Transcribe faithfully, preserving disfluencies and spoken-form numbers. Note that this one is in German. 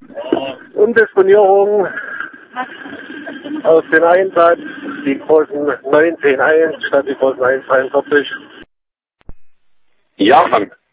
Umdisponierung aus dem Einsatz, die großen neunzehn eins statt die großen eins dreiundvierzig. Ja, Frank.